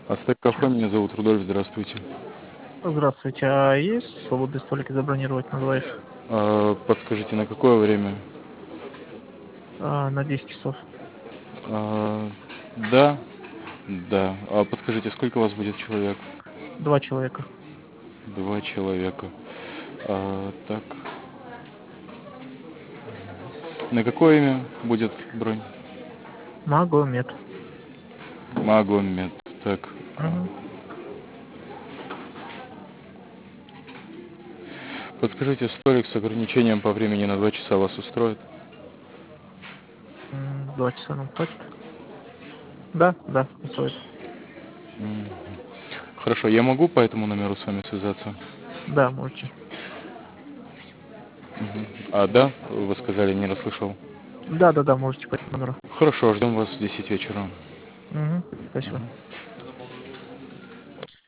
Астек кафе, меня зовут Рудольф, здравствуйте. Здравствуйте. А есть свободные столики забронировать на двоих? Подскажите, на какое время? На 10 часов. А, да, да. А подскажите, сколько у вас будет человек? 2 человека. Два человека. Так, на какое имя будет бронь? Магомед. Магомед. Так, Мгм. подскажите, столик с ограничением по времени на 2 часа вас устроит? 2 часа нам хватит? Да, да, устроит. Хорошо, я могу по этому номеру с вами связаться? Да, можете. Да, вы сказали, не расслышал. Да, да, да, можете по этому номеру. Хорошо, ждем вас в 10 вечера. Мгм. Спасибо.